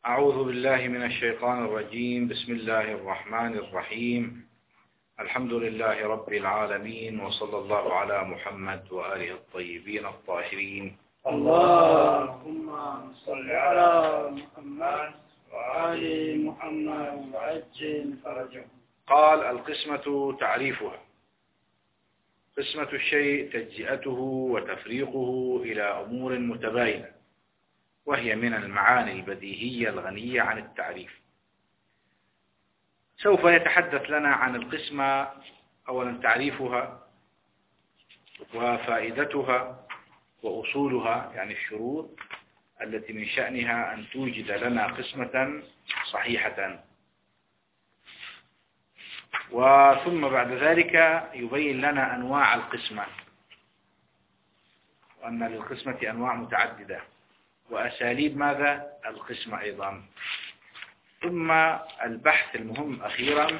أعوذ بالله من الشيطان الرجيم. بسم الله الرحمن الرحيم. الحمد لله رب العالمين، وصلى الله على محمد وآله الطيبين الطاهرين. اللهم صل على محمد وآل محمد وعجل فرجهم. قال: القسمة تعريفها: قسمة الشيء تجزئته وتفريقه إلى أمور متباينة، وهي من المعاني البديهية الغنية عن التعريف. سوف يتحدث لنا عن القسمة، أولا تعريفها وفائدتها وأصولها، يعني الشروط التي من شأنها أن توجد لنا قسمة صحيحة، وثم بعد ذلك يبين لنا أنواع القسمة، وأن للقسمة أنواع متعددة، وأساليب ماذا القسمة أيضا. ثم البحث المهم أخيرا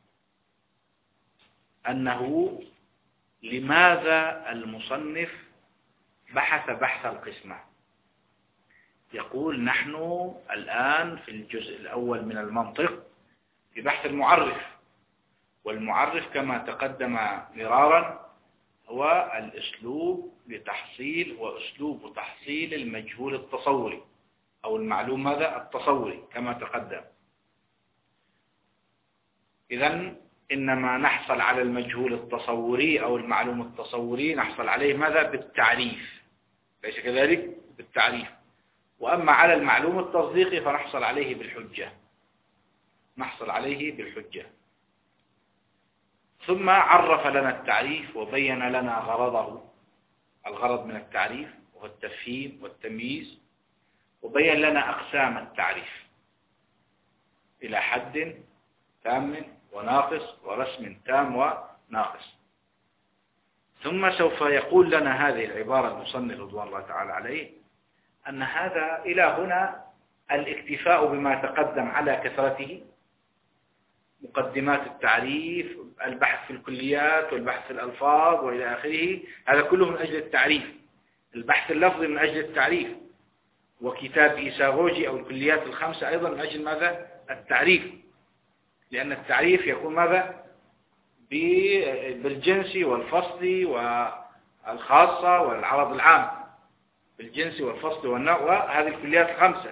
أنه لماذا المصنف بحث بحث القسمة. يقول: نحن الآن في الجزء الأول من المنطق في بحث المعرف، والمعرف كما تقدم مرارا هو الأسلوب لتحصيل وأسلوب تحصيل المجهول التصوري أو المعلوم ماذا التصوري كما تقدم. إذن إنما نحصل على المجهول التصوري أو المعلوم التصوري نحصل عليه ماذا بالتعريف، ليس كذلك بالتعريف. وأما على المعلوم التصديقي فنحصل عليه بالحجة، نحصل عليه بالحجة. ثم عرف لنا التعريف وبين لنا غرضه، الغرض من التعريف وهو التفهيم والتمييز، وبين لنا أقسام التعريف إلى حد تام وناقص ورسم تام وناقص. ثم سوف يقول لنا هذه العبارة المصنف رضوان الله تعالى عليه أن هذا إلى هنا الاكتفاء بما تقدم على كثرته، مقدمات التعريف، البحث في الكليات والبحث في الألفاظ وإلى آخره، هذا كله من أجل التعريف. البحث اللفظي من أجل التعريف، وكتاب إيساغوجي أو الكليات الخمسة أيضا من أجل ماذا التعريف، لأن التعريف يكون ماذا بالجنس والفصل والخاصة والعرض العام، بالجنس والفصل والنوع، وهذه الكليات الخمسة.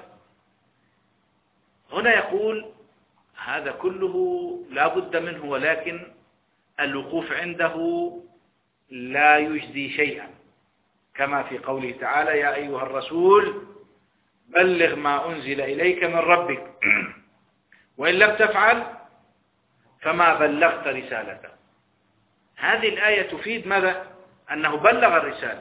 هنا يقول هذا كله لا بد منه، ولكن الوقوف عنده لا يجدي شيئا، كما في قوله تعالى: يا أيها الرسول بلغ ما أنزل إليك من ربك وإن لم تفعل فما بلغت رسالته. هذه الآية تفيد ماذا؟ أنه بلغ الرسالة.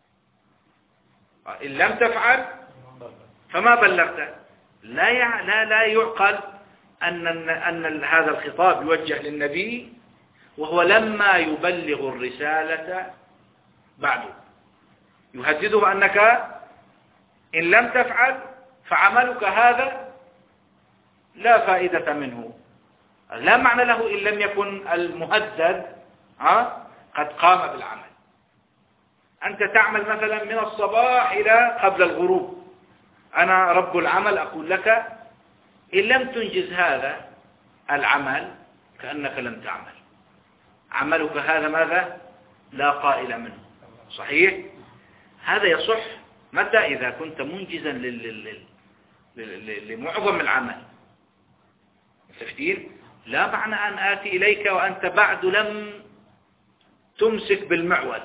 إن لم تفعل فما بلغت. لا يعقل أن هذا الخطاب يوجه للنبي وهو لما يبلغ الرسالة بعده، يهدده أنك إن لم تفعل فعملك هذا لا فائدة منه. لا معنى له إن لم يكن المهدد قد قام بالعمل. أنت تعمل مثلا من الصباح إلى قبل الغروب، أنا رب العمل أقول لك إن لم تنجز هذا العمل كأنك لم تعمل، عملك هذا ماذا لا قائل منه. صحيح؟ هذا يصح متى؟ إذا كنت منجزا لمعظم العمل. تفتير لا معنى أن آتي إليك وأنت بعد لم تمسك بالمعول،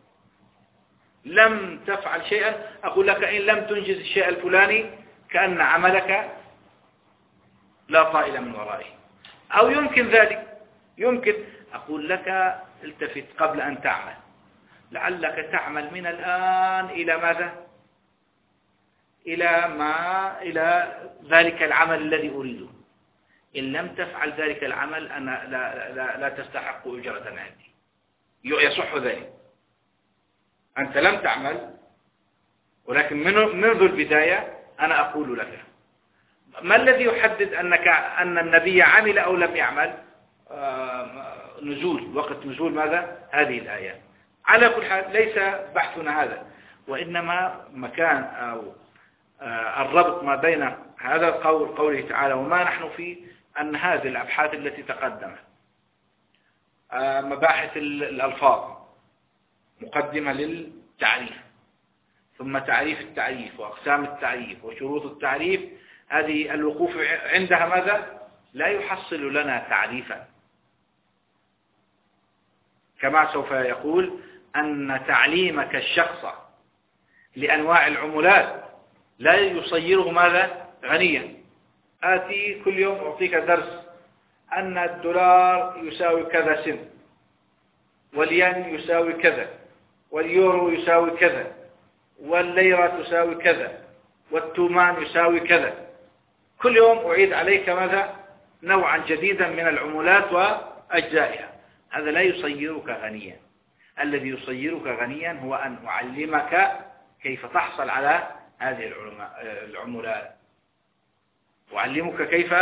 لم تفعل شيئا، أقول لك إن لم تنجز الشيء الفلاني كأن عملك لا طائل من ورائه. أو يمكن ذلك، يمكن أقول لك التفت قبل أن تعمل، لعلك تعمل من الآن إلى ماذا؟ إلى ذلك العمل الذي أريده. إن لم تفعل ذلك العمل أنا لا تستحق أجرة عندي. يصح ذلك، أنت لم تعمل، ولكن منذ البداية أنا أقول لك. ما الذي يحدد أن النبي عمل أو لم يعمل؟ وقت نزول ماذا؟ هذه الآية. على كل حال ليس بحثنا هذا، وإنما مكان أو الربط ما بين هذا القول قوله تعالى وما نحن فيه، أن هذه الأبحاث التي تقدمت مباحث الألفاظ مقدمة للتعريف، ثم تعريف التعريف وأقسام التعريف وشروط التعريف، هذه الوقوف عندها ماذا؟ لا يحصل لنا تعريفا، كما سوف يقول أن تعليمك الشخص لأنواع العملات لا يصيره ماذا؟ غنيا. آتي كل يوم أعطيك درس أن الدولار يساوي كذا سن، والين يساوي كذا، واليورو يساوي كذا، والليرة تساوي كذا، والتومان يساوي كذا. كل يوم أعيد عليك ماذا؟ نوعا جديدا من العملات وأجزائها. هذا لا يصيرك غنيا. الذي يصيرك غنيا هو أن أعلمك كيف تحصل على هذه العملات، أعلمك كيف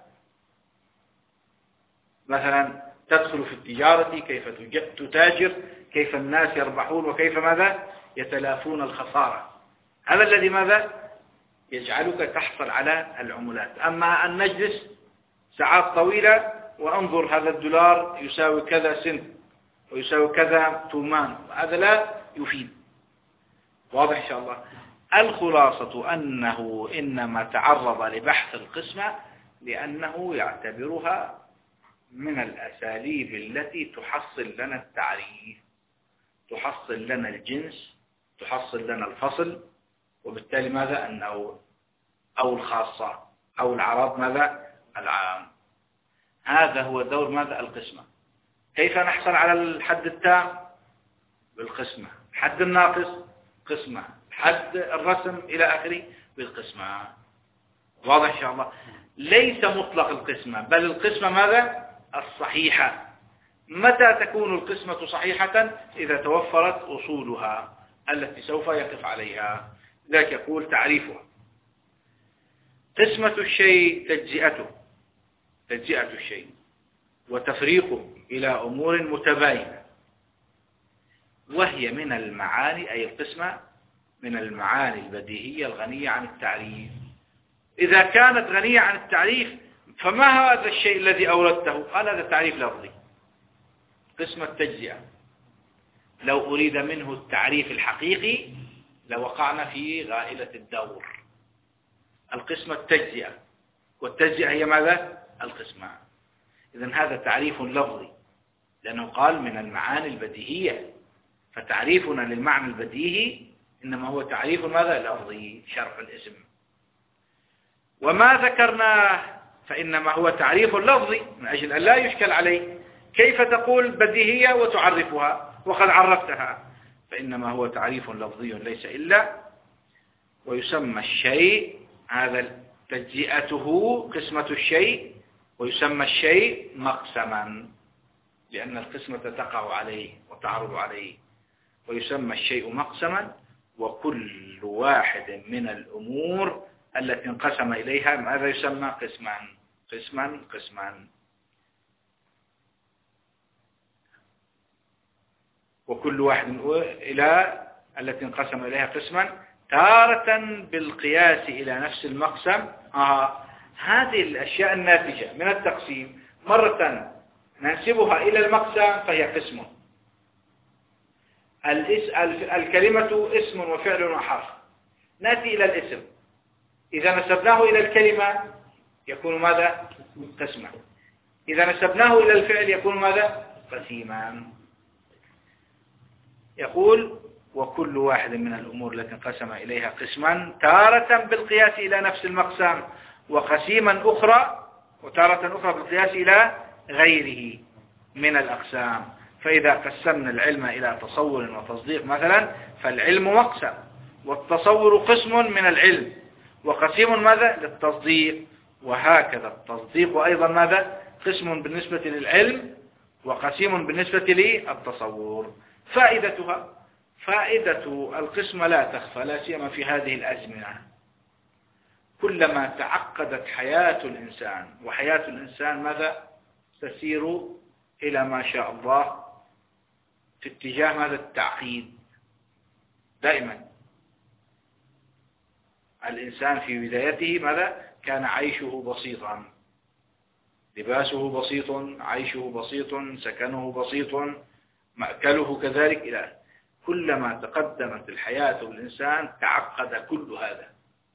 مثلا تدخل في التجارة، كيف تتاجر، كيف الناس يربحون، وكيف ماذا يتلافون الخسارة. هذا الذي ماذا يجعلك تحصل على العملات. أما أن نجلس ساعات طويلة وأنظر هذا الدولار يساوي كذا سنت ويساوي كذا تومان، هذا لا يفيد. واضح إن شاء الله. الخلاصة أنه إنما تعرض لبحث القسمة لأنه يعتبرها من الأساليب التي تحصل لنا التعريف، تحصل لنا الجنس، تحصل لنا الفصل، وبالتالي ماذا أنه أو الخاصة أو العرض ماذا العام. هذا هو دور ماذا القسمة. كيف نحصل على الحد التام؟ بالقسمة. الحد الناقص قسمة. حد الرسم إلى آخره بالقسمة. واضح إن شاء الله. ليس مطلق القسمة، بل القسمة ماذا الصحيحة. متى تكون القسمة صحيحة؟ إذا توفرت أصولها التي سوف يقف عليها. ذاك يقول تعريفها: قسمة الشيء تجزئة الشيء وتفريقه إلى أمور متباينة، وهي من المعاني، أي القسمة من المعاني البديهية الغنية عن التعريف. إذا كانت غنية عن التعريف فما هذا الشيء الذي أوردته؟ قال هذا تعريف لفظي. قسمة تجزئة لو أريد منه التعريف الحقيقي لوقعنا في غائلة الدور. القسمة التجزئة، والتجزئة هي ماذا؟ القسمة. إذن هذا تعريف لفظي لأنه قال من المعاني البديهية، فتعريفنا للمعنى البديهي إنما هو تعريف ماذا؟ لفظي، شرح الاسم. وما ذكرناه فإنما هو تعريف لفظي من أجل أن لا يشكل عليه. كيف تقول بديهية وتعرفها وقد عرفتها؟ فإنما هو تعريف لفظي ليس إلا. ويسمى الشيء، هذا تجزئته قسمة الشيء، ويسمى الشيء مقسما لأن القسمة تقع عليه وتعرض عليه. ويسمى الشيء مقسما، وكل واحد من الأمور التي انقسم إليها ماذا يسمى؟ قسما قسما قسما. وكل واحد إلى التي انقسم إليها قسما، تارة بالقياس إلى نفس المقسم. هذه الأشياء الناتجة من التقسيم مرة ننسبها إلى المقسم فهي قسم. الكلمة اسم وفعل وحرف، نأتي إلى الاسم، إذا نسبناه إلى الكلمة يكون ماذا؟ قسما. إذا نسبناه إلى الفعل يكون ماذا؟ قسيما. يقول: وكل واحد من الأمور التي انقسم إليها قسما، تارة بالقياس إلى نفس المقسم، وقسيما أخرى، وتارة أخرى بالقياس إلى غيره من الأقسام. فإذا قسمنا العلم إلى تصور وتصديق مثلا، فالعلم مقسم، والتصور قسم من العلم، وقسيم ماذا؟ للتصديق. وهكذا التصديق أيضا ماذا؟ قسم بالنسبة للعلم، وقسيم بالنسبة للتصور. فائدتها: فائدة القسمة لا تخفى، لا سيما في هذه الأزمنة. كلما تعقدت حياة الإنسان، وحياة الإنسان ماذا؟ تسير إلى ما شاء الله في اتجاه ماذا؟ التعقيد دائما. الإنسان في بدايته ماذا؟ كان عيشه بسيطا، لباسه بسيط، عيشه بسيط، سكنه بسيط، مأكله كذلك، إلى كلما تقدمت الحياة بالإنسان تعقد كل هذا.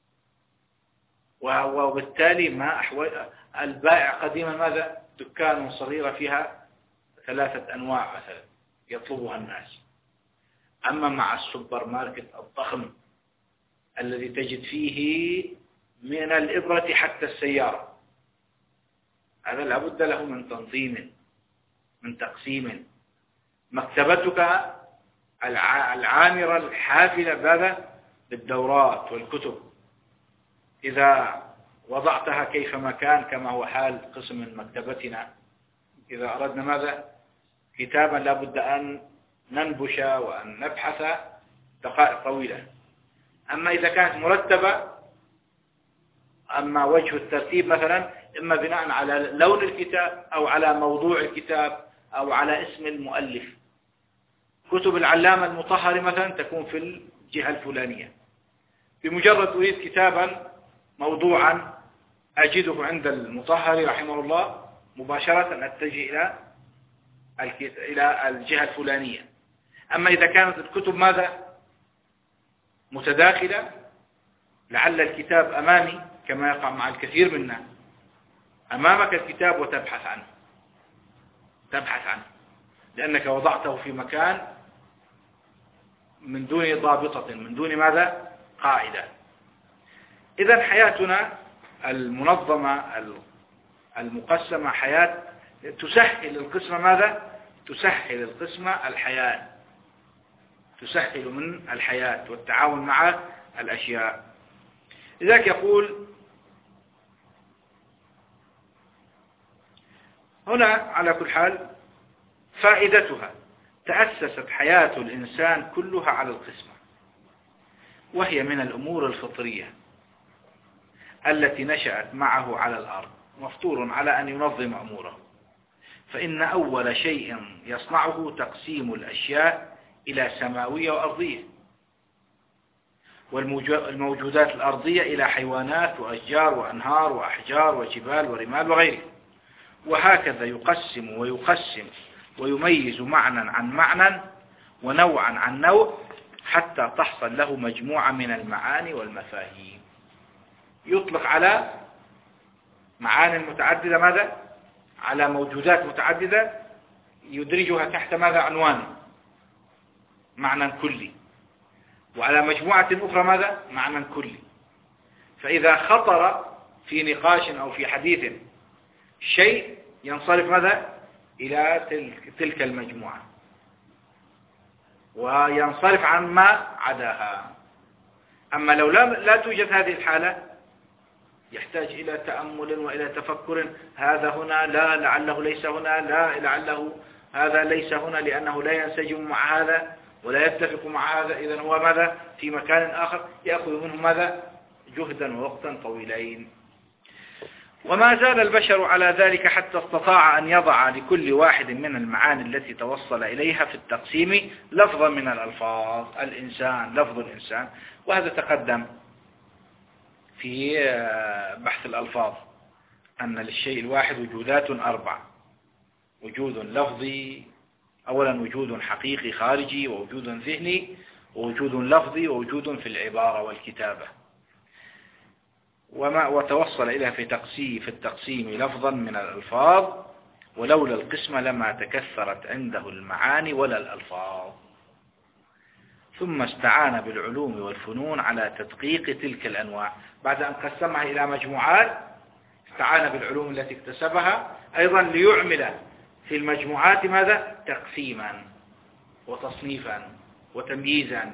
وبالتالي ما البائع قديما ماذا؟ دكان صغيرة فيها 3 أنواع مثلا يطلبها الناس. أما مع السوبر ماركت الضخم الذي تجد فيه من الإبرة حتى السيارة، هذا لابد له من تنظيم، من تقسيم. مكتبتك العامرة الحافلة بهذا بالدورات والكتب، إذا وضعتها كيفما كان كما هو حال قسم من مكتبتنا، إذا أردنا ماذا؟ كتابا لابد أن ننبش وأن نبحث دقائق طويلة. أما إذا كانت مرتبة، أما وجه الترتيب مثلا إما بناء على لون الكتاب أو على موضوع الكتاب أو على اسم المؤلف. كتب العلامة المطهري مثلا تكون في الجهة الفلانية. بمجرد أريد كتابا موضوعا أجده عند المطهري رحمه الله، مباشرة أتجه إلى الجهة الفلانية. أما إذا كانت الكتب ماذا؟ متداخلة، لعل الكتاب أمامي كما يقع مع الكثير منا، أمامك الكتاب وتبحث عنه لأنك وضعته في مكان من دون ضابطة، من دون ماذا؟ قاعدة. إذن حياتنا المنظمة المقسمة حياة تسهل القسمة ماذا؟ تسهل القسمة الحياة، تسهل من الحياة والتعاون مع الأشياء. لذلك يقول هنا على كل حال فائدتها: تأسست حياة الإنسان كلها على القسمة، وهي من الأمور الفطرية التي نشأت معه على الأرض، مفطور على أن ينظم أموره. فإن أول شيء يصنعه تقسيم الأشياء إلى سماوية وأرضية، والموجودات الأرضية إلى حيوانات وأشجار وأنهار وأحجار وجبال ورمال وغيره. وهكذا يقسم ويقسم ويميز معنى عن معنى ونوعا عن نوع حتى تحصل له مجموعة من المعاني والمفاهيم. يطلق على معاني متعددة ماذا؟ على موجودات متعددة يدرجها تحت ماذا؟ عنوان معنى كلي. وعلى مجموعة أخرى ماذا؟ معنى كلي. فإذا خطر في نقاش أو في حديث شيء ينصرف ماذا؟ إلى تلك المجموعة وينصرف عن ما عداها. أما لو لا توجد هذه الحالة يحتاج إلى تأمل وإلى تفكر، هذا هنا، لا لعله ليس هنا، لا لعله هذا ليس هنا لأنه لا ينسجم مع هذا ولا يتفق مع هذا، إذن هو ماذا؟ في مكان آخر، يأخذ منه ماذا؟ جهدا ووقتا طويلين. وما زال البشر على ذلك حتى استطاع أن يضع لكل واحد من المعاني التي توصل إليها في التقسيم لفظا من الألفاظ. الإنسان، لفظ الإنسان، وهذا تقدم في بحث الألفاظ أن للشيء الواحد وجودات 4: وجود لفظي، أولا وجود حقيقي خارجي، ووجود ذهني، ووجود لفظي، ووجود في العبارة والكتابة. وتوصل إليها في التقسيم لفظا من الألفاظ، ولولا القسمة لما تكثرت عنده المعاني ولا الألفاظ. ثم استعان بالعلوم والفنون على تدقيق تلك الأنواع. بعد أن قسمها إلى مجموعات استعان بالعلوم التي اكتسبها أيضا ليعمل في المجموعات ماذا؟ تقسيما وتصنيفا وتمييزا.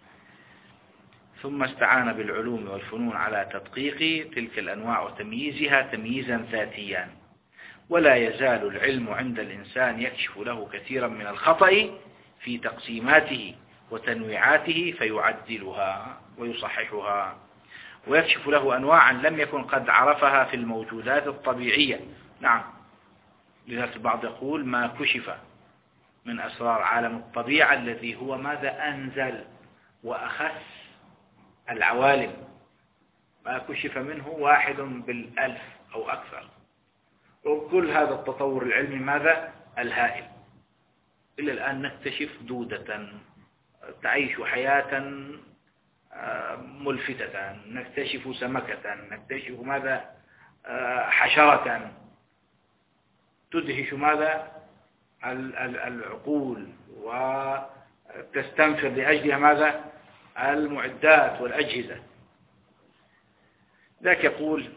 ثم استعان بالعلوم والفنون على تدقيق تلك الأنواع وتمييزها تمييزا ذاتيا. ولا يزال العلم عند الإنسان يكشف له كثيرا من الخطأ في تقسيماته وتنويعاته فيعدلها ويصححها، ويكشف له أنواعا لم يكن قد عرفها في الموجودات الطبيعية. نعم، لذلك البعض يقول ما كشف من أسرار عالم الطبيعة الذي هو ماذا؟ أنزل وأخس العوالم، ما كشف منه 1 بالألف أو أكثر. وكل هذا التطور العلمي ماذا؟ الهائل. إلى الآن نكتشف دودة تعيش حياة ملفتة، نكتشف سمكة، نكتشف ماذا؟ حشرة تدهش ماذا؟ العقول، وتستنفر لأجلها ماذا؟ المعدات والأجهزة. ذاك يقول: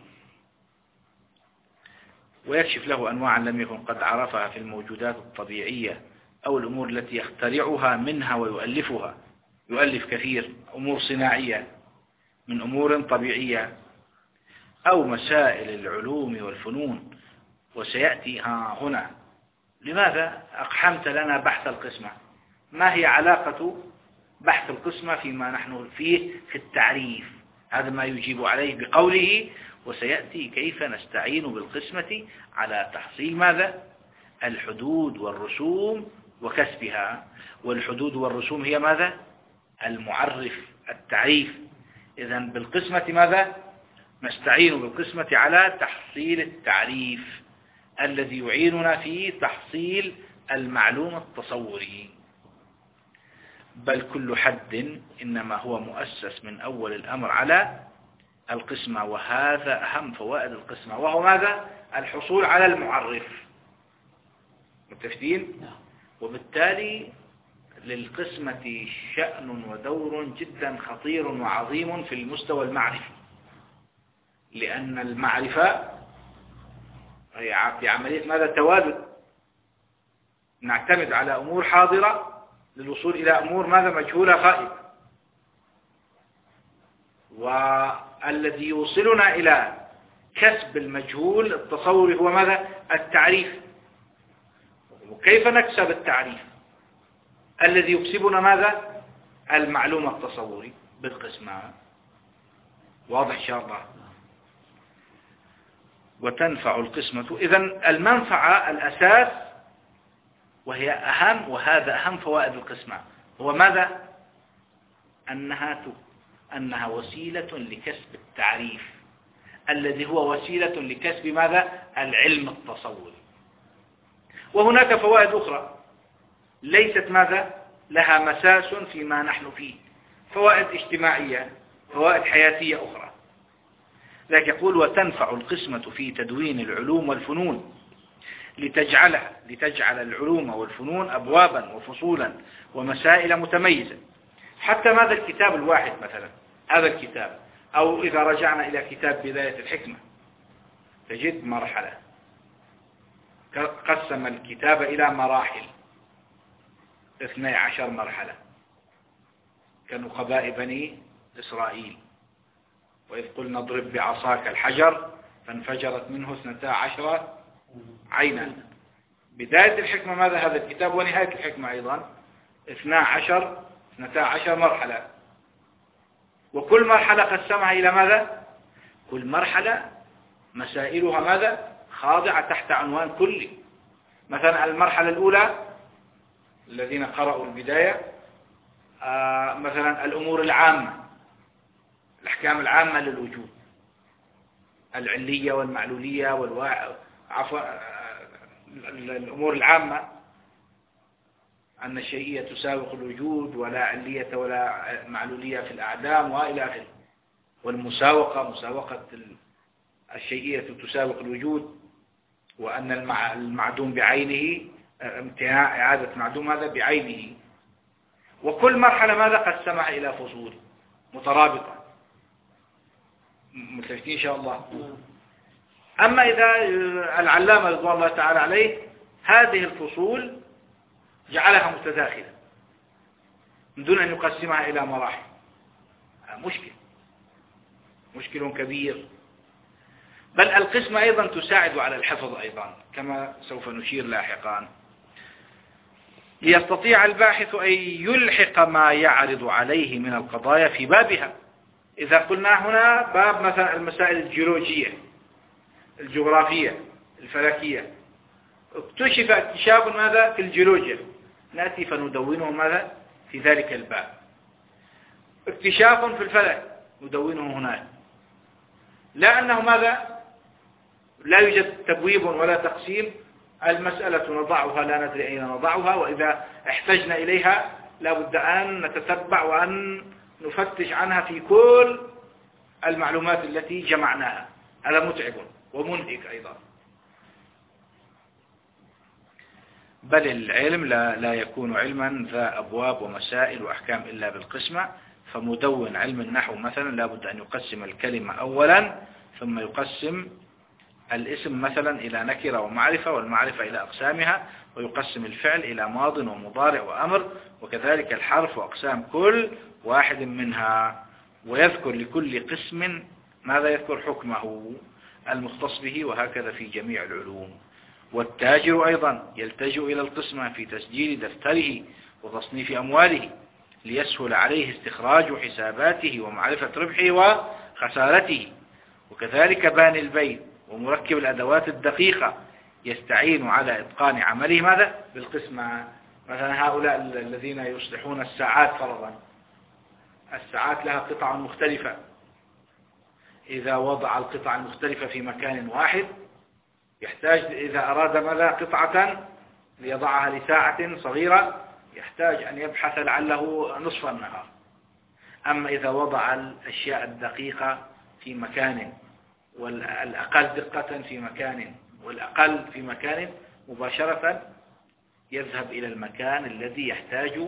ويكشف له أنواعا لم يكن قد عرفها في الموجودات الطبيعية أو الأمور التي يخترعها منها ويؤلفها. يؤلف كثير أمور صناعية من أمور طبيعية أو مسائل العلوم والفنون. وسيأتي هنا لماذا أقحمت لنا بحث القسمة؟ ما هي علاقة بحث القسمة فيما نحن فيه في التعريف؟ هذا ما يجيب عليه بقوله: وسيأتي كيف نستعين بالقسمة على تحصيل ماذا؟ الحدود والرسوم وكسبها. والحدود والرسوم هي ماذا؟ المعرف، التعريف. إذن بالقسمة ماذا؟ نستعين بالقسمة على تحصيل التعريف الذي يعيننا في تحصيل المعلوم التصوري. بل كل حد إنما هو مؤسس من أول الأمر على القسمة، وهذا أهم فوائد القسمة، وهو ماذا؟ الحصول على المعرف. متفقين؟ وبالتالي للقسمة شأن ودور جدا خطير وعظيم في المستوى المعرفي، لأن المعرفة هي في عملية ماذا؟ توازن. نعتمد على أمور حاضرة للوصول إلى أمور ماذا؟ مجهولة غائبة. والذي يوصلنا إلى كسب المجهول التصوري هو ماذا؟ التعريف. وكيف نكسب التعريف الذي يكسبنا ماذا؟ المعلومة التصوري بالقسمة. واضح إن شاء الله؟ وتنفع القسمة. إذن المنفعة الأساس وهي أهم، وهذا أهم فوائد القسمة، هو ماذا؟ أنها وسيلة لكسب التعريف الذي هو وسيلة لكسب ماذا؟ العلم التصوري. وهناك فوائد أخرى ليست ماذا؟ لها مساس فيما نحن فيه، فوائد اجتماعية، فوائد حياتية أخرى. لذلك يقول: وتنفع القسمة في تدوين العلوم والفنون لتجعل العلوم والفنون أبوابا وفصولا ومسائل متميزة. حتى ماذا؟ الكتاب الواحد مثلا، هذا الكتاب، أو إذا رجعنا إلى كتاب بداية الحكمة تجد مرحلة قسم الكتاب إلى مراحل، 12 مرحلة كنقباء بني إسرائيل. وإذ قلنا اضرب بعصاك الحجر فانفجرت منه 12 عينا. بداية الحكمة ماذا؟ هذا الكتاب. ونهاية الحكمة أيضا 12 مرحلة. وكل مرحلة قسمها إلى ماذا؟ كل مرحلة مسائلها ماذا؟ خاضعة تحت عنوان كلي. مثلا المرحلة الأولى الذين قرأوا البداية مثلا الأمور العامة، الأحكام العامة للوجود، العلية والمعلولية الأمور العامة، أن الشيئية تساوق الوجود، ولا علية ولا معلولية في الأعدام وإلى آخره. والمساوقة، مساوقة الشيئية تساوق الوجود، وأن المعدوم بعينه، امتناع إعادة معدوم هذا بعينه. وكل مرحلة ماذا؟ قسمها إلى فصول مترابطة. متفقين إن شاء الله؟ أما إذا العلامة رضوان الله تعالى عليه هذه الفصول جعلها متداخلة من دون أن يقسمها إلى مراحل، مشكل كبير. بل القسمة أيضا تساعد على الحفظ أيضا كما سوف نشير لاحقا، ليستطيع الباحث أن يلحق ما يعرض عليه من القضايا في بابها. إذا قلنا هنا باب مثلا المسائل الجيولوجية، الجغرافية، الفلكية، اكتشف اكتشاف ماذا؟ في الجيولوجيا، نأتي فندونه ماذا؟ في ذلك الباب. اكتشاف في الفلك ندونه هناك. لا أنه ماذا لا يوجد تبويب ولا تقسيم، المسألة نضعها لا ندري أين نضعها، وإذا احتجنا إليها لا بد أن نتتبع وأن نفتش عنها في كل المعلومات التي جمعناها. هذا متعب ومنهك أيضا. بل العلم لا يكون علما ذا أبواب ومسائل وأحكام إلا بالقسمة. فمدون علم النحو مثلا لا بد أن يقسم الكلمة أولا، ثم يقسم الاسم مثلا إلى نكرة ومعرفة، والمعرفة إلى أقسامها، ويقسم الفعل إلى ماض ومضارع وأمر، وكذلك الحرف وأقسام كل واحد منها، ويذكر لكل قسم ماذا يذكر حكمه المختص به، وهكذا في جميع العلوم. والتاجر أيضا يلتجئ إلى القسمة في تسجيل دفتره وتصنيف أمواله ليسهل عليه استخراج حساباته ومعرفة ربحه وخسارته. وكذلك باني البيت ومركب الأدوات الدقيقة يستعين على إتقان عمله ماذا بالقسمة. مثلا هؤلاء الذين يصلحون الساعات فرضا، الساعات لها قطع مختلفة، إذا وضع القطع المختلفة في مكان واحد يحتاج، إذا أراد ماذا قطعة ليضعها لساعة صغيرة يحتاج أن يبحث لعله نصف النهار. أما إذا وضع الأشياء الدقيقة في مكان، والأقل دقة في مكان، والأقل في مكان، مباشرة يذهب إلى المكان الذي يحتاج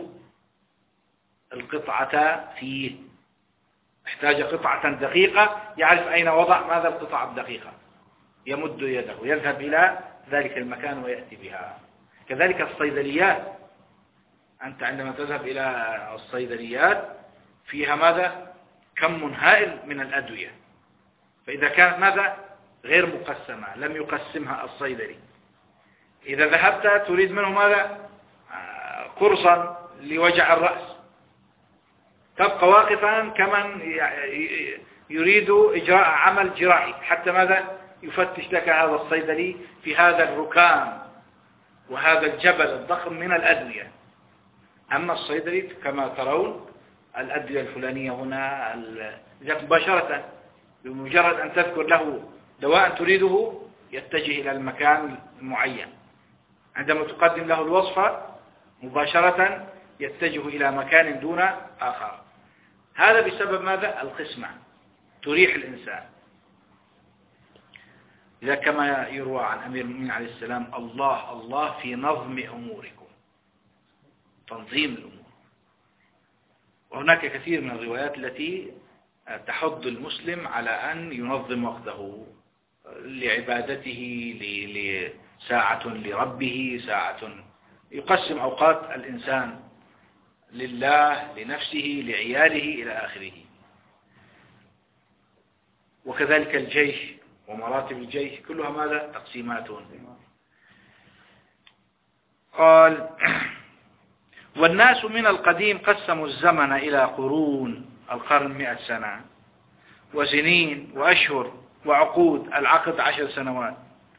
القطعة فيه. احتاج قطعة دقيقة يعرف أين وضع ماذا القطعة الدقيقة، يمد يده يذهب إلى ذلك المكان ويأتي بها. كذلك الصيدليات، أنت عندما تذهب إلى الصيدليات فيها ماذا كم هائل من الأدوية، فإذا كانت ماذا غير مقسمة لم يقسمها الصيدلي، إذا ذهبت تريد منه ماذا قرصا لوجع الرأس تبقى واقفا كمن يريد إجراء عمل جراحي حتى ماذا يفتش لك هذا الصيدلي في هذا الركام وهذا الجبل الضخم من الأدوية. أما الصيدلي كما ترون الأدوية الفلانية هنا مباشرة بمجرد أن تذكر له دواء تريده يتجه إلى المكان المعين، عندما تقدم له الوصفة مباشرة يتجه إلى مكان دون آخر. هذا بسبب ماذا القسمة تريح الإنسان. إذا كما يروى عن أمير المؤمنين عليه السلام الله في نظم أموركم، تنظيم الأمور. وهناك كثير من الروايات التي تحض المسلم على أن ينظم وقته لعبادته، ساعة لربه، ساعة يقسم أوقات الإنسان لله، لنفسه، لعياله إلى آخره. وكذلك الجيش ومراتب الجيش كلها ماذا تقسيمات. قال والناس من القديم قسموا الزمن إلى قرون، القرن 100 سنة، وسنين وأشهر وعقود، العقد 10 سنوات،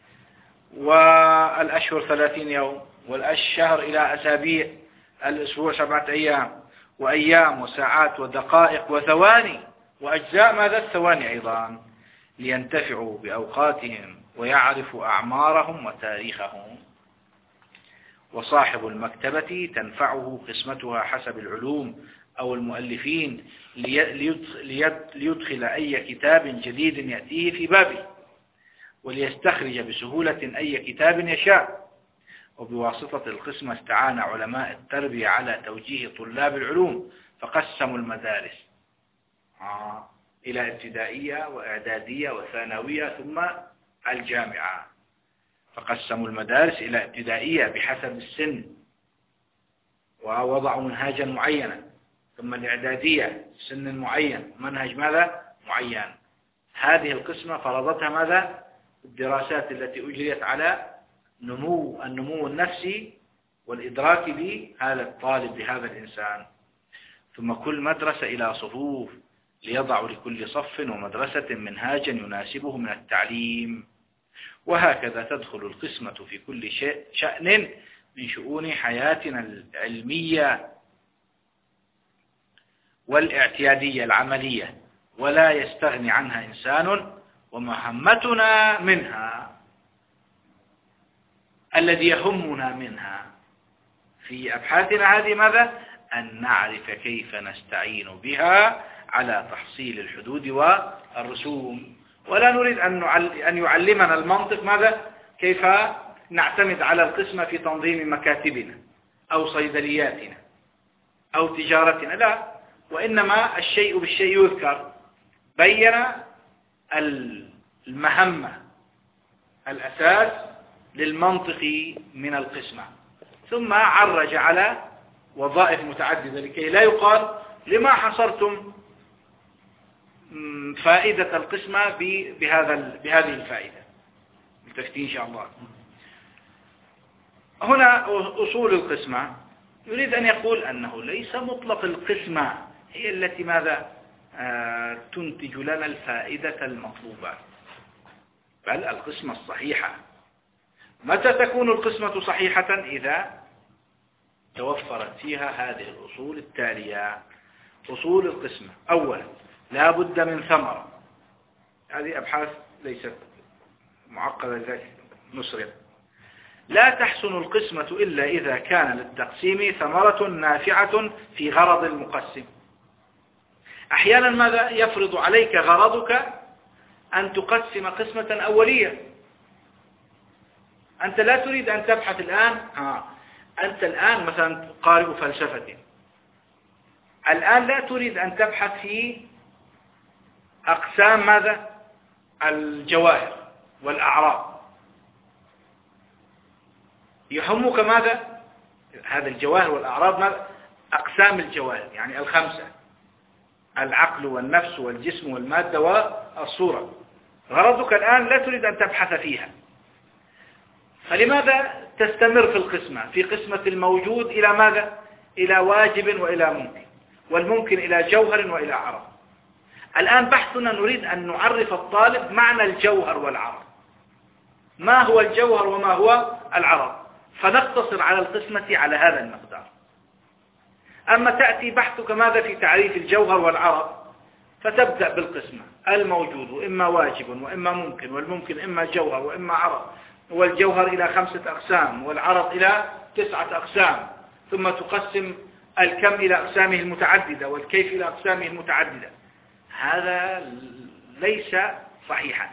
والأشهر 30 يوم، والشهر إلى أسابيع، الأسبوع 7 أيام، وأيام وساعات ودقائق وثواني وأجزاء ماذا الثواني أيضا، لينتفعوا بأوقاتهم ويعرفوا أعمارهم وتاريخهم. وصاحب المكتبة تنفعه قسمتها حسب العلوم أو المؤلفين ليدخل أي كتاب جديد يأتيه في بابه، وليستخرج بسهولة أي كتاب يشاء. وبواسطة القسمة استعان علماء التربية على توجيه طلاب العلوم فقسموا المدارس إلى ابتدائية وإعدادية وثانوية ثم الجامعة. فقسموا المدارس إلى ابتدائية بحسب السن ووضعوا منهاجا معينا، ثم الإعدادية سن معين منهج ماذا معين. هذه القسمة فرضتها ماذا الدراسات التي أجريت على النمو النفسي والإدراك لهذا الطالب لهذا الإنسان. ثم كل مدرسة إلى صفوف ليضع لكل صف ومدرسة منهاجا يناسبه من التعليم. وهكذا تدخل القسمة في كل شأن من شؤون حياتنا العلمية والاعتيادية العملية، ولا يستغني عنها إنسان ومهمتنا منها الذي يهمنا منها في أبحاثنا هذه ماذا؟ أن نعرف كيف نستعين بها على تحصيل الحدود والرسوم، ولا نريد أن يعلمنا المنطق ماذا؟ كيف نعتمد على القسمة في تنظيم مكاتبنا أو صيدلياتنا أو تجارتنا، لا، وإنما الشيء بالشيء يذكر. بين المهمة الأساس للمنطق من القسمة، ثم عرج على وظائف متعددة لكي لا يقال لما حصرتم فائدة القسمة بهذه الفائدة. ملتفتين إن شاء الله. هنا أصول القسمة يريد أن يقول أنه ليس مطلق القسمة هي التي ماذا تنتج لنا الفائدة المطلوبة، بل القسمة الصحيحة. متى تكون القسمة صحيحة؟ إذا توفرت فيها هذه الأصول التالية. أصول القسمة: أولا، لا بد من ثمرة. هذه أبحاث ليست معقدة لذلك نسرع. لا تحسن القسمة إلا إذا كان للتقسيم ثمرة نافعة في غرض المقسم. أحيانا ماذا يفرض عليك غرضك أن تقسم قسمة أولية. أنت لا تريد أن تبحث الآن، أنت الآن مثلا قارئ فلسفة، الآن لا تريد أن تبحث في أقسام ماذا؟ الجواهر والأعراض. يهمك ماذا؟ هذا الجواهر والأعراض ماذا؟ أقسام الجواهر، يعني الخمسة: العقل والنفس والجسم والمادة والصورة. غرضك الآن لا تريد أن تبحث فيها، فلماذا تستمر في القسمة؟ في قسمة الموجود إلى ماذا؟ إلى واجب وإلى ممكن، والممكن إلى جوهر وإلى عرض. الآن بحثنا نريد أن نعرف الطالب معنى الجوهر والعرض، ما هو الجوهر وما هو العرض، فنقتصر على القسمة على هذا المقدار. أما تأتي بحثك ماذا في تعريف الجوهر والعرض، فتبدأ بالقسمة: الموجود إما واجب وإما ممكن، والممكن إما جوهر وإما عرض، والجوهر إلى 5 أقسام، والعرض إلى 9 أقسام، ثم تقسم الكم إلى أقسامه المتعددة والكيف إلى أقسامه المتعددة. هذا ليس صحيحا.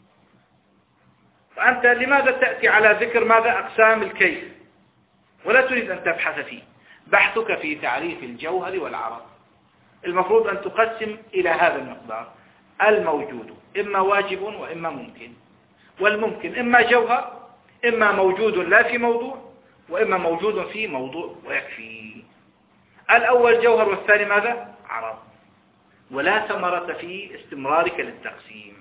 فأنت لماذا تأتي على ذكر ماذا؟ أقسام الكيف، ولا تريد أن تبحث فيه. بحثك في تعريف الجوهر والعرض. المفروض أن تقسم إلى هذا المقدار: الموجود إما واجب وإما ممكن، والممكن إما جوهر إما موجود لا في موضوع، وإما موجود في موضوع ويكفي. الأول جوهر والثاني ماذا؟ عرض. ولا ثمرة في استمرارك للتقسيم.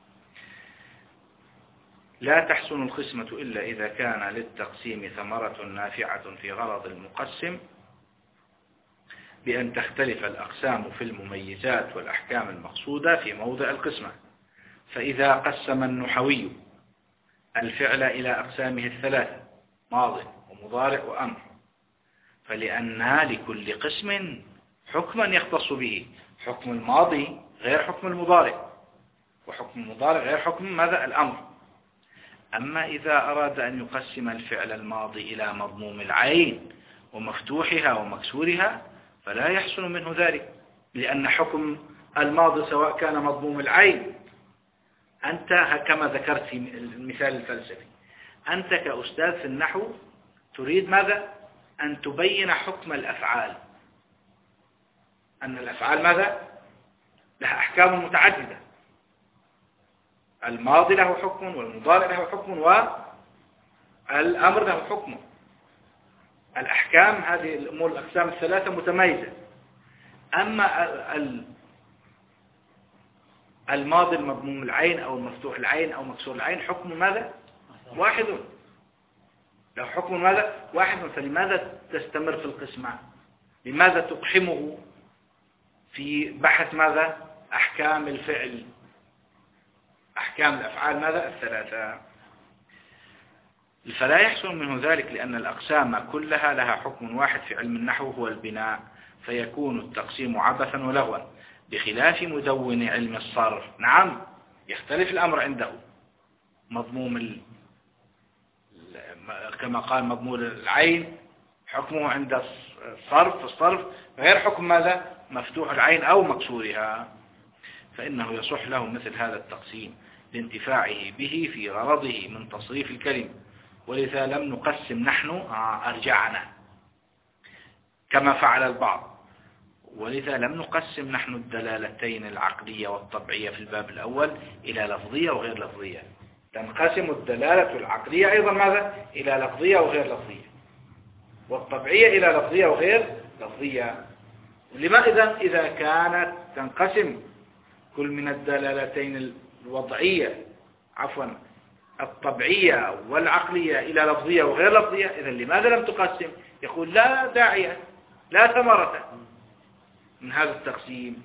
لا تحسن القسمة إلا إذا كان للتقسيم ثمرة نافعة في غرض المقسم، بأن تختلف الأقسام في المميزات والأحكام المقصودة في موضع القسمة. فإذا قسم النحوي الفعل إلى أقسامه الثلاثة: ماض ومضارع وأمر، فلأن لكل قسم حكما يختص به. حكم الماضي غير حكم المضارع، وحكم المضارع غير حكم ماذا؟ الأمر. أما إذا أراد أن يقسم الفعل الماضي إلى مضموم العين ومفتوحها ومكسورها، فلا يحسن منه ذلك، لأن حكم الماضي سواء كان مضموم العين، أنت كما ذكرت في المثال الفلسفي، أنت كأستاذ في النحو تريد ماذا؟ أن تبين حكم الأفعال، أن الأفعال ماذا؟ لها أحكام متعددة. الماضي له حكم، والمضارع له حكم، والأمر له حكم. الأحكام هذه الأمور الأقسام الثلاثة متميزة. أما الماضي المضموم العين أو المفتوح العين أو مكسور العين حكم ماذا؟ واحد، له حكم ماذا؟ واحد. فلماذا تستمر في القسمة؟ لماذا تقحمه في بحث ماذا؟ أحكام الفعل، أحكام الأفعال ماذا؟ الثلاثة. فلا يحصل منه ذلك، لأن الأقسام كلها لها حكم واحد في علم النحو هو البناء، فيكون التقسيم عبثا ولغوا، بخلاف مدون علم الصرف. نعم، يختلف الأمر عنده. كما قال مضمون العين حكمه عند الصرف غير حكم ماذا؟ مفتوح العين أو مكسورها، فإنه يصح له مثل هذا التقسيم لانتفاعه به في غرضه من تصريف الكلمة. ولذا لم نقسم نحن أرجعنا كما فعل البعض، ولذا لم نقسم نحن الدلالتين العقلية والطبعية في الباب الأول إلى لفظية وغير لفظية. تنقسم الدلالة العقلية أيضا ماذا؟ إلى لفظية وغير لفظية، والطبعية إلى لفظية وغير لفظية. لماذا إذا كانت تنقسم كل من الدلالتين الطبعية والعقلية إلى لفظية وغير لفظية، إذا لماذا لم تقسم؟ يقول لا داعي، لا ثمرة من هذا التقسيم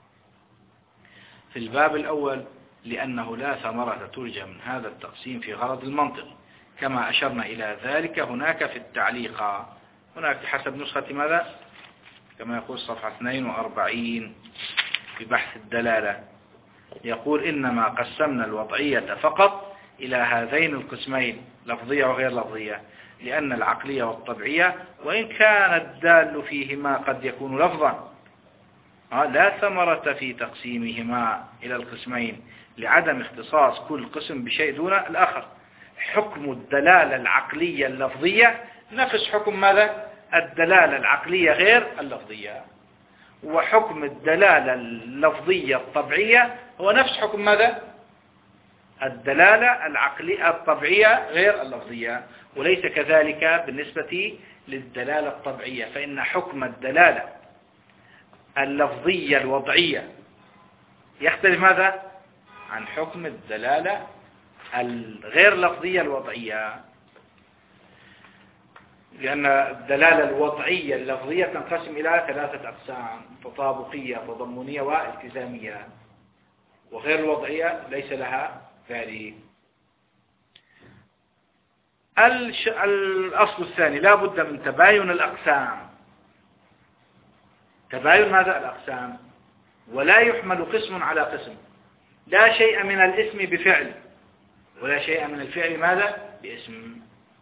في الباب الأول، لأنه لا ثمرة ترجى من هذا التقسيم في غرض المنطق، كما أشرنا إلى ذلك هناك في التعليق. هناك حسب نسخة ماذا؟ كما يقول صفحة 42 في بحث الدلالة، يقول إنما قسمنا الوضعية فقط إلى هذين القسمين لفظية وغير لفظية، لأن العقلية والطبعية وإن كان الدال فيهما قد يكون لفظا لا ثمرة في تقسيمهما إلى القسمين لعدم اختصاص كل قسم بشيء دون الآخر. حكم الدلالة العقلية اللفظية نفس حكم ماذا؟ الدلالة العقلية غير اللفظية، وحكم الدلالة اللفظية الطبعية هو نفس حكم ماذا؟ الدلالة العقلية الطبيعية غير اللفظية. وليس كذلك بالنسبة للدلالة الطبيعية، فإن حكم الدلالة اللفظية الوضعية يختلف ماذا؟ عن حكم الدلالة الغير لفظية الوضعية، لأن الدلالة الوضعية اللفظية تنقسم إلى 3 أقسام: تطابقية، تضمنية، والتزامية، وغير الوضعية ليس لها ذلك. الأصل الثاني لا بد من تباين الأقسام. تباين ماذا؟ الأقسام. ولا يحمل قسم على قسم، لا شيء من الاسم بفعل ولا شيء من الفعل ماذا؟ باسم.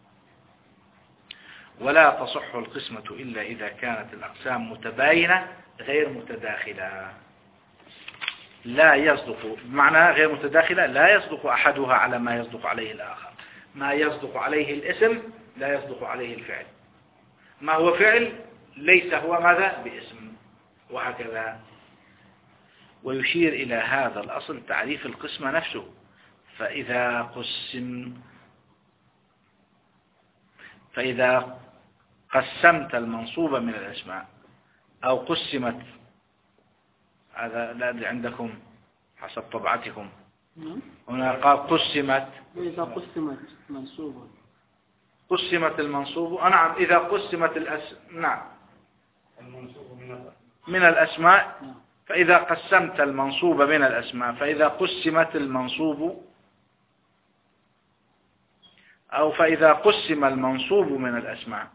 ولا تصح القسمة إلا إذا كانت الأقسام متباينة غير متداخلة. لا يصدق، بمعنى غير متداخلة لا يصدق أحدها على ما يصدق عليه الآخر. ما يصدق عليه الاسم لا يصدق عليه الفعل، ما هو فعل ليس هو ماذا؟ باسم، وهكذا. ويشير إلى هذا الأصل تعريف القسمة نفسه. فإذا قسمت المنصوب من الأسماء أو قسمت، هذا لا أدري عندكم حسب طبعتكم، هنا قال قسمت. إذا قسمت منصوبة، قسمت المنصوب، نعم. إذا قسمت نعم المنصوب من الأسماء، فإذا قسمت المنصوب من الأسماء، فإذا قسمت المنصوب أو فإذا قسم المنصوب من الأسماء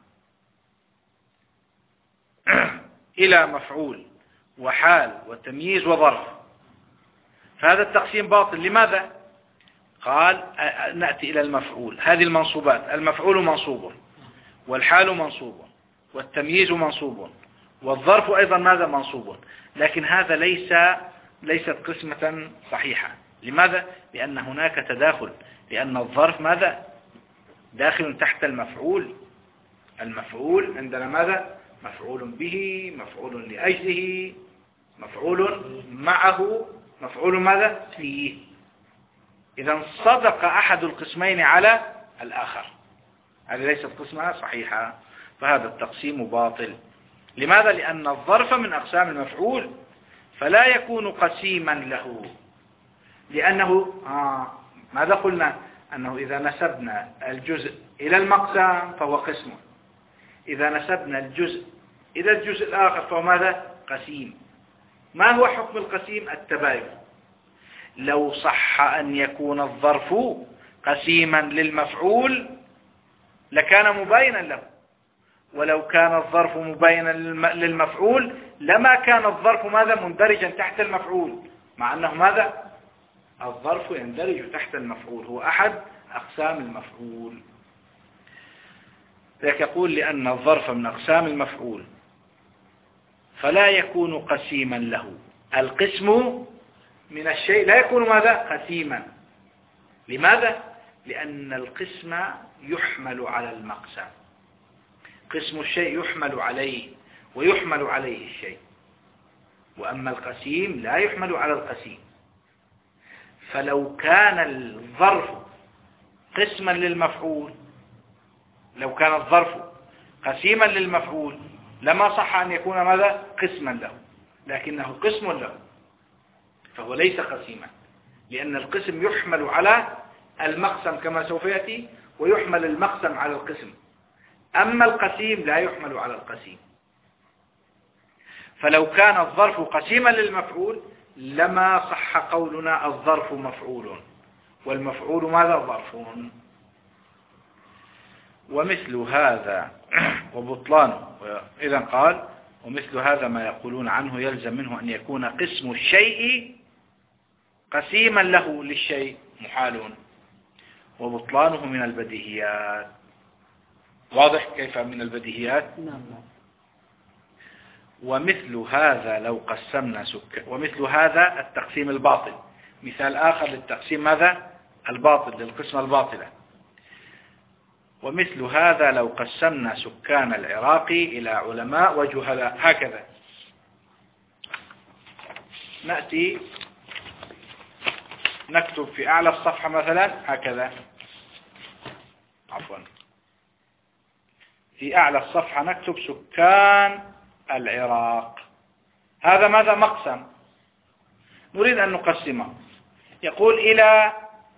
إلى مفعول وحال وتمييز وظرف، فهذا التقسيم باطل. لماذا؟ قال نأتي إلى المفعول، هذه المنصوبات، المفعول منصوب، والحال منصوب، والتمييز منصوب، والظرف أيضا ماذا؟ منصوب. لكن هذا ليست قسمة صحيحة. لماذا؟ لأن هناك تداخل، لأن الظرف ماذا؟ داخل تحت المفعول. المفعول عندنا ماذا؟ مفعول به، مفعول لأجله، مفعول معه، مفعول ماذا؟ فيه. إذا صدق أحد القسمين على الآخر، هذه ليست قسمة صحيحة، فهذا التقسيم باطل. لماذا؟ لأن الظرف من أقسام المفعول، فلا يكون قسيما له، لأنه ماذا قلنا؟ أنه إذا نسبنا الجزء إلى المقسم فهو قسم، إذا نسبنا الجزء إلى الجزء الآخر فهو ماذا؟ قسيم. ما هو حكم القسيم؟ التباين. لو صح أن يكون الظرف قسيما للمفعول لكان مباينا له، ولو كان الظرف مباينا للمفعول لما كان الظرف ماذا؟ مندرجا تحت المفعول، مع أنه ماذا؟ الظرف يندرج تحت المفعول، هو أحد أقسام المفعول. ذلك يقول لأن الظرف من أقسام المفعول فلا يكون قسيما له. القسم من الشيء لا يكون ماذا؟ قسيما. لماذا؟ لأن القسم يحمل على المقسم. قسم الشيء يحمل عليه ويحمل عليه الشيء، وأما القسيم لا يحمل على القسيم. فلو كان الظرف قسما للمفعول، لو كان الظرف قسيما للمفعول لما صح أن يكون ماذا؟ قسما له، لكنه قسم له فهو ليس قسيما، لأن القسم يحمل على المقسم كما سوف يأتي، ويحمل المقسم على القسم، أما القسيم لا يحمل على القسيم. فلو كان الظرف قسيما للمفعول لما صح قولنا الظرف مفعول، والمفعول ماذا؟ ظرف. ومثل هذا وبطلانه، إذا قال ومثل هذا ما يقولون عنه يلزم منه أن يكون قسم الشيء قسيما له للشيء، محال، وبطلانه من البديهيات. واضح كيف من البديهيات؟ نعم. ومثل هذا لو قسمنا ومثل هذا التقسيم الباطل، مثال آخر للتقسيم ماذا؟ الباطل، للقسمة الباطلة. ومثل هذا لو قسمنا سكان العراق إلى علماء وجهلاء، هكذا نأتي نكتب في أعلى الصفحة مثلا هكذا، عفوا، في أعلى الصفحة نكتب سكان العراق. هذا ماذا؟ مقسم، نريد أن نقسمه. يقول إلى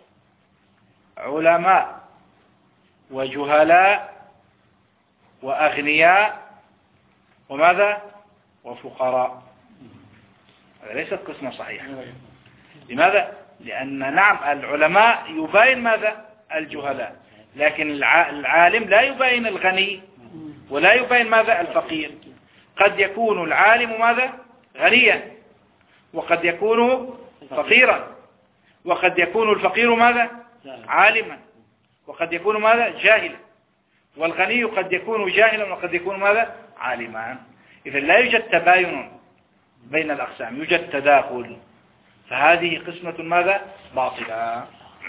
علماء وجهلاء وأغنياء وماذا؟ وفقراء. هذا ليست قسمة صحيحة. لماذا؟ لأن نعم العلماء يبين ماذا؟ الجهلاء، لكن العالم لا يبين الغني ولا يبين ماذا؟ الفقير. قد يكون العالم ماذا؟ غنيا، وقد يكون فقيرا، وقد يكون الفقير ماذا؟ عالما، وقد يكون ماذا؟ جاهلا، والغني قد يكون جاهلا وقد يكون ماذا؟ عالما. إذا لا يوجد تباين بين الأقسام، يوجد تداخل، فهذه قسمة ماذا؟ باطلة.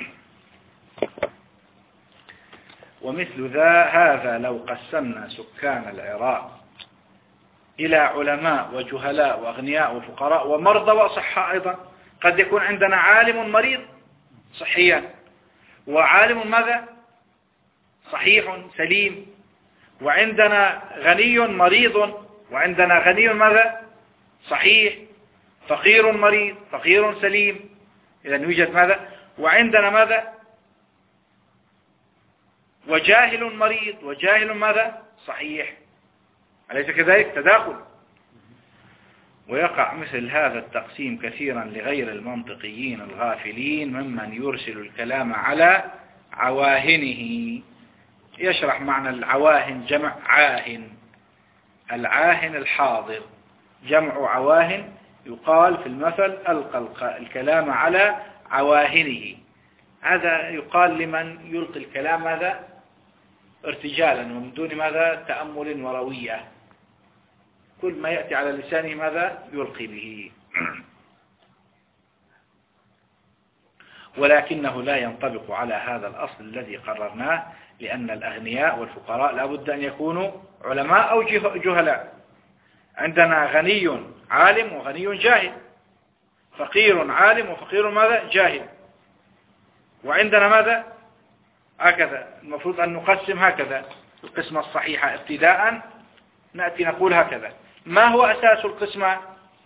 ومثل هذا لو قسمنا سكان العراق إلى علماء وجهلاء وأغنياء وفقراء ومرضى وأصحاء أيضا. قد يكون عندنا عالم مريض صحيا، وعالم ماذا؟ صحيح سليم، وعندنا غني مريض، وعندنا غني ماذا؟ صحيح، فقير مريض، فقير سليم. إذا يوجد ماذا؟ وعندنا ماذا؟ وجاهل مريض، وجاهل ماذا؟ صحيح. أليس كذلك؟ تداخل. ويقع مثل هذا التقسيم كثيرا لغير المنطقيين الغافلين ممن يرسل الكلام على عواهنه. يشرح معنى العواهن، جمع عاهن، العاهن الحاضر، جمع عواهن. يقال في المثل ألقى الكلام على عواهنه. هذا يقال لمن يلقي الكلام ماذا؟ ارتجالا ومن دون ماذا؟ تأمل وروية، كل ما يأتي على لسانه ماذا؟ يلقي به. ولكنه لا ينطبق على هذا الأصل الذي قررناه، لأن الأغنياء والفقراء لا بد أن يكونوا علماء أو جهلاء. عندنا غني عالم وغني جاهل، فقير عالم وفقير ماذا؟ جاهل. وعندنا ماذا؟ هكذا المفروض أن نقسم هكذا القسمة الصحيحة ابتداء. نأتي نقول هكذا: ما هو أساس القسمة؟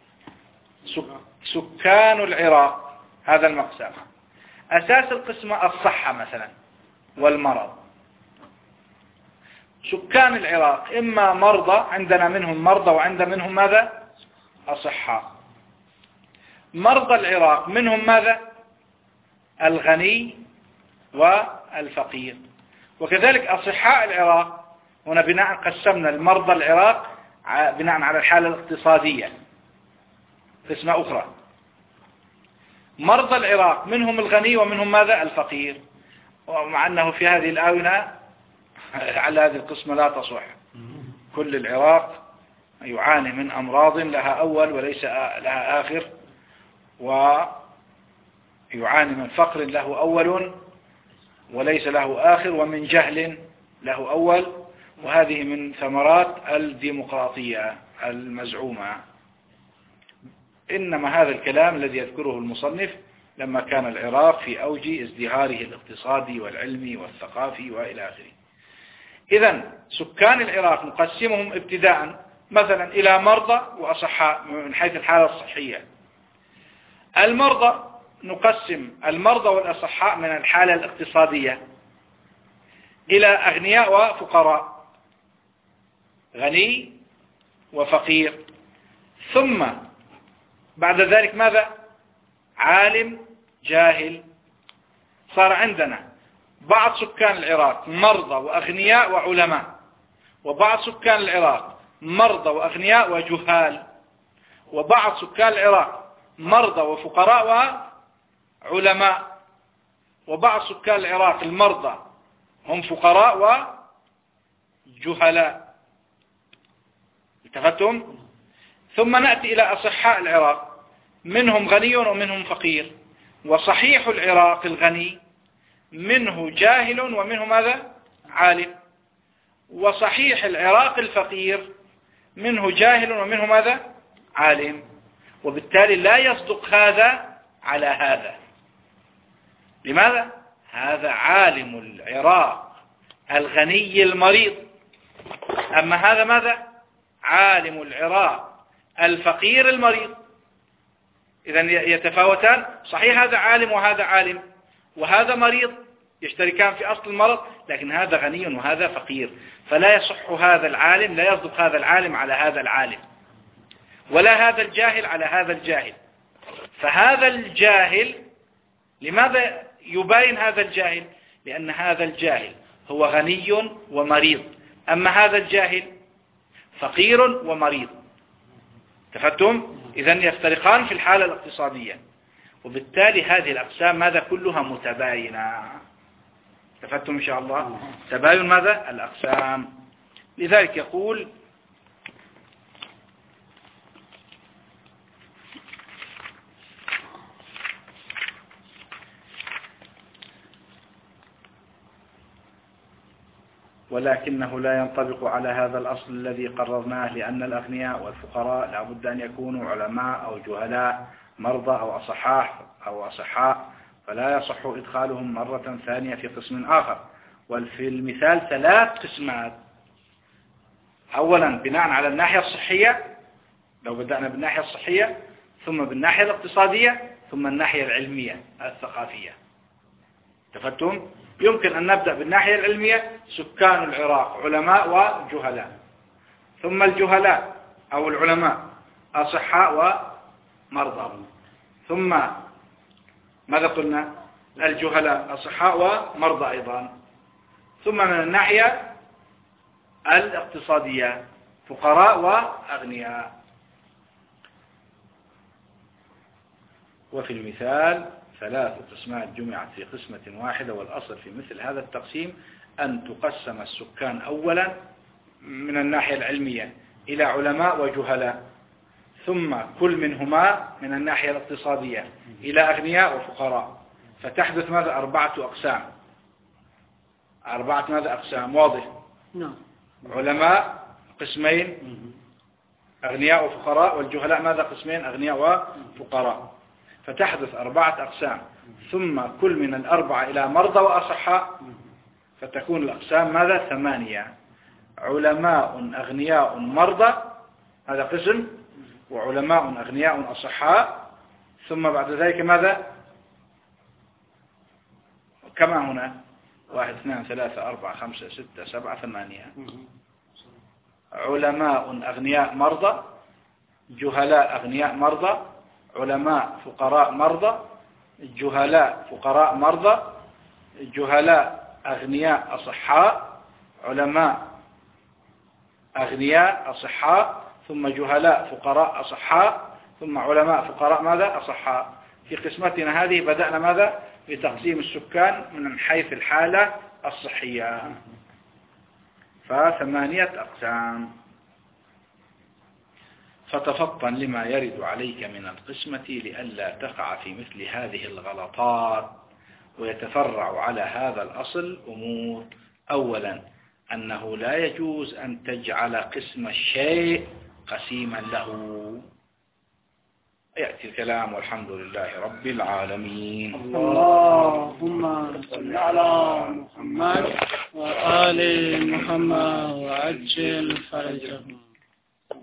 سكان العراق، هذا المقسم. أساس القسمة الصحة مثلا والمرض. سكان العراق إما مرضى، عندنا منهم مرضى وعندنا منهم ماذا؟ أصحاء. مرضى العراق منهم ماذا؟ الغني والفقير. وكذلك أصحاء العراق، هنا بناء قسمنا المرضى العراق بناء على الحالة الاقتصادية، قسمة أخرى. مرضى العراق منهم الغني ومنهم ماذا؟ الفقير. ومع أنه في هذه الآونة على هذه القسمة لا تصح. كل العراق يعاني من أمراض لها أول وليس لها آخر، ويعاني من فقر له أول وليس له آخر، ومن جهل له أول. وهذه من ثمرات الديمقراطية المزعومة. إنما هذا الكلام الذي يذكره المصنف لما كان العراق في أوج ازدهاره الاقتصادي والعلمي والثقافي وإلى آخره. إذن سكان العراق نقسمهم ابتداء مثلا إلى مرضى وأصحاء من حيث الحالة الصحية. المرضى نقسم المرضى والأصحاء من الحالة الاقتصادية إلى أغنياء وفقراء، غني وفقير. ثم بعد ذلك ماذا؟ عالم جاهل. صار عندنا بعض سكان العراق مرضى وأغنياء وعلماء، وبعض سكان العراق مرضى وأغنياء وجهال، وبعض سكان العراق مرضى وفقراء وعلماء، وبعض سكان العراق المرضى هم فقراء وجهلاء. التفتم؟ ثم نأتي إلى أصحاء العراق، منهم غني ومنهم فقير. وصحيح العراق الغني منه جاهل ومنه ماذا؟ عالم. وصحيح العراق الفقير منه جاهل ومنه ماذا؟ عالم. وبالتالي لا يصدق هذا على هذا. لماذا؟ هذا عالم العراق الغني المريض، أما هذا ماذا؟ عالم العراق الفقير المريض. إذن يتفاوتان. صحيح هذا عالم وهذا عالم، وهذا مريض، يشتركان في أصل المرض، لكن هذا غني وهذا فقير، فلا يصح هذا العالم، لا يصدق هذا العالم على هذا العالم، ولا هذا الجاهل على هذا الجاهل. فهذا الجاهل لماذا يباين هذا الجاهل؟ لأن هذا الجاهل هو غني ومريض، أما هذا الجاهل فقير ومريض. تفتم؟ إذن يفترقان في الحالة الاقتصادية، وبالتالي هذه الأقسام ماذا؟ كلها متباينة. تفتم إن شاء الله؟ تباين ماذا؟ الأقسام. لذلك يقول ولكنه لا ينطبق على هذا الأصل الذي قررناه، لأن الأغنياء والفقراء لا بد أن يكونوا علماء أو جهلاء، مرضى أو أصحاء، فلا يصح إدخالهم مرة ثانية في قسم آخر. وفي المثال 3 قسمات. أولا بناء على الناحية الصحية، لو بدأنا بالناحية الصحية، ثم بالناحية الاقتصادية، ثم الناحية العلمية الثقافية. تفتم؟ يمكن أن نبدأ بالناحية العلمية. سكان العراق علماء وجهلاء، ثم الجهلاء أو العلماء أصحاء ومرضى، ثم ماذا قلنا؟ الجهلاء أصحاء ومرضى أيضا، ثم من الناحية الاقتصادية فقراء وأغنياء. وفي المثال 3 قسمات جمعت في قسمة واحدة، والأصل في مثل هذا التقسيم أن تقسم السكان أولا من الناحية العلمية إلى علماء وجهلاء، ثم كل منهما من الناحية الاقتصادية إلى أغنياء وفقراء، فتحدث ماذا؟ 4 أقسام. 4 ماذا؟ أقسام. واضح؟ نعم. علماء قسمين أغنياء وفقراء، والجهلاء ماذا؟ قسمين أغنياء وفقراء، فتحدث 4 أقسام، ثم كل من 4 إلى مرضى وأصحاء، فتكون الأقسام ماذا؟ 8. علماء أغنياء مرضى، هذا قسم، وعلماء أغنياء أصحاء، ثم بعد ذلك ماذا؟ كما هنا 1 2 3 4 5 6 7 8. علماء أغنياء مرضى، جهلاء أغنياء مرضى، علماء فقراء مرضى، جهلاء فقراء مرضى، جهلاء أغنياء أصحاء، علماء أغنياء أصحاء، ثم جهلاء فقراء أصحاء، ثم علماء فقراء ماذا؟ أصحاء. في قسمتنا هذه بدأنا ماذا؟ بتقسيم السكان من حيث الحالة الصحية، ف8 أقسام. فتفطن لما يرد عليك من القسمة لئلا تقع في مثل هذه الغلطات. ويتفرع على هذا الأصل أمور. أولا أنه لا يجوز أن تجعل قسم الشيء قسيما له. يأتي الكلام والحمد لله رب العالمين. اللهم صل على محمد وآل محمد وعجل فرجهم.